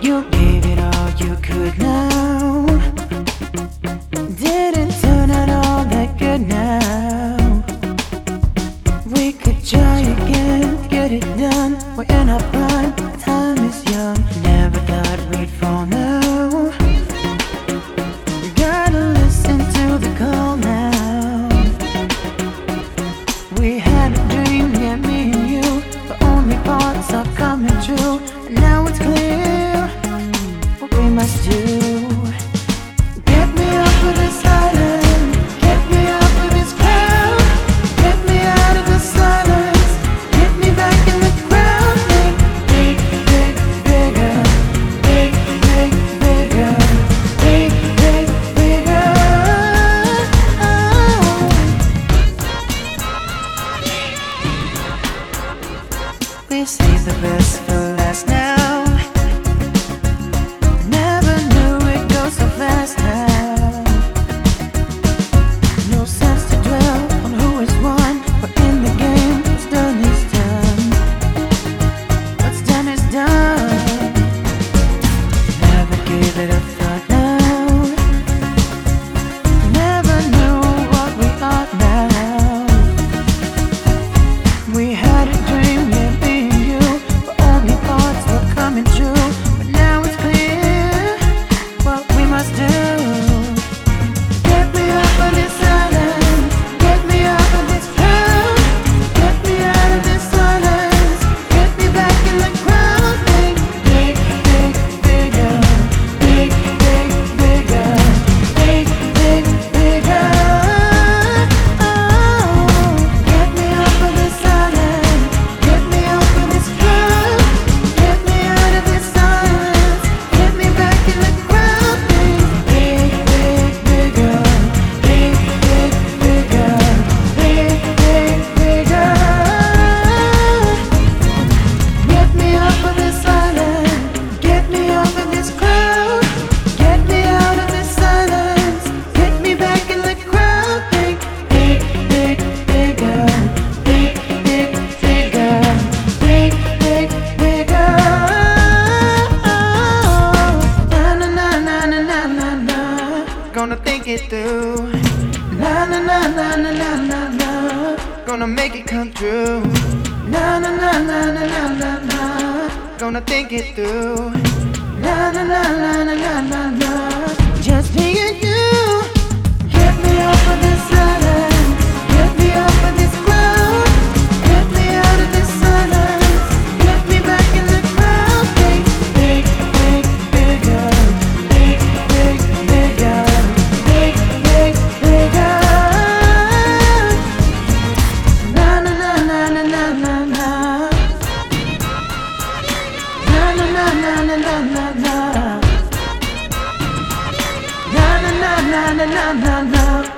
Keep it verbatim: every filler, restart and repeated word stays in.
You gave it all you could now. Didn't turn out all that good now. We could try again, get it done. We're in our prime, time is young. Never thought we'd fall now. You gotta listen to the call now. We had a dream, yeah, me and you, but only parts are coming true. And now it's clear what we must do. Get me off of this island, get me off of this crowd, get me out of the silence, get me back in the crowd. Big, big, big, bigger, big, big, bigger, big, big, bigger. Oh. We saved the best for last now. Never knew it goes so fast now. No sense to dwell on who is won, but in the game, what's done is done. What's done is done. Never gave it a thought now. Never knew what we are now. We had a dream, yeah, me and you, but only parts were coming true. But now it's clear what we must do. Get me off of this island, get me off of this crowd, get me out of this silence, get me back in the crowd. Big, big, big, bigger, big, big, bigger, big, big, bigger. Oh, get me off of this island, get me off of this crowd, get me out of this silence, get me back in the crowd. Big, big, big, bigger, big, big, bigger, big, big, bigger. Get me off of this island, get me off of this crowd, get me out of this silence, get me back in the crowd. Big, big, big, bigger, big, big, bigger, big, big, bigger. Oh, na na na na na na na na. Gonna think it through. Na na na na na na na na. Gonna make it come true. Na na na na na na na na. Gonna think it through. Na na na na na na na na. Just me and you. Get me off of this island. Get me off of this crowd. Get me out of this silence. Get me back in the crowd. Big, big, big, bigger. Big, big, bigger. Big, big, bigger. Na na na na na na na na. Na na na na na na na na. Na na na na na na na na.